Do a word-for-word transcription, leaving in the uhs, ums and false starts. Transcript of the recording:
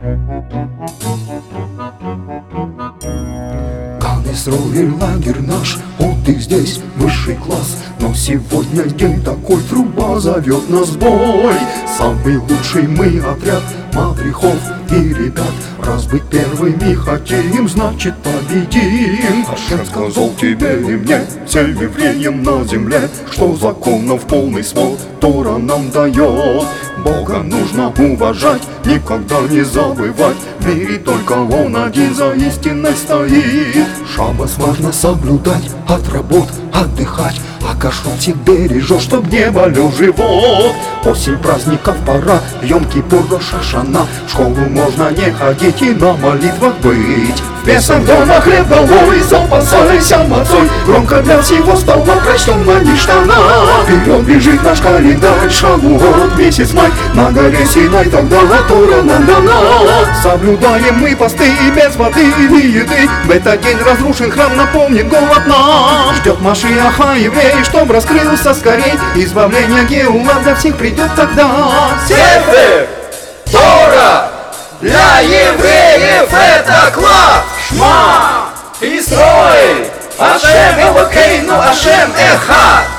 Строили лагерь наш, отдых здесь высший класс. Но сегодня день такой, труба зовет нас в бой. Самый лучший мы отряд матрихов и ребят. Раз быть первыми хотим, значит победим. Хашем сказал тебе и мне, всем евреям на земле, что законов полный свод Тора нам дает. Бога нужно уважать, никогда не забывать. В мире только Он один за истиной стоит. Шаббас важно соблюдать, от работ отдыхать, а кашрут всех бережешь, чтоб не болел живот. Осень праздников пора, Йом-Кипур, Рош ха-Шана. В школу можно не ходить и на молитвах быть. В Песах дома хлеб долой, запасайся мацой. Громко для всего стола прочтем на ништана. Вперед бежит наш календарь, Шавуот, месяц май. На горе Синай тогда Тора нам дана. Соблюдаем мы посты и без воды или еды. В этот день разрушен храм, напомнит голод нам. Ждет Машиаха еврей, чтоб раскрылся скорей. Избавление Геула для всех придет тогда. Сефер Тора для евреев это класс. Шма Исроэль, Ашем Элокейну, Ашем Эхад.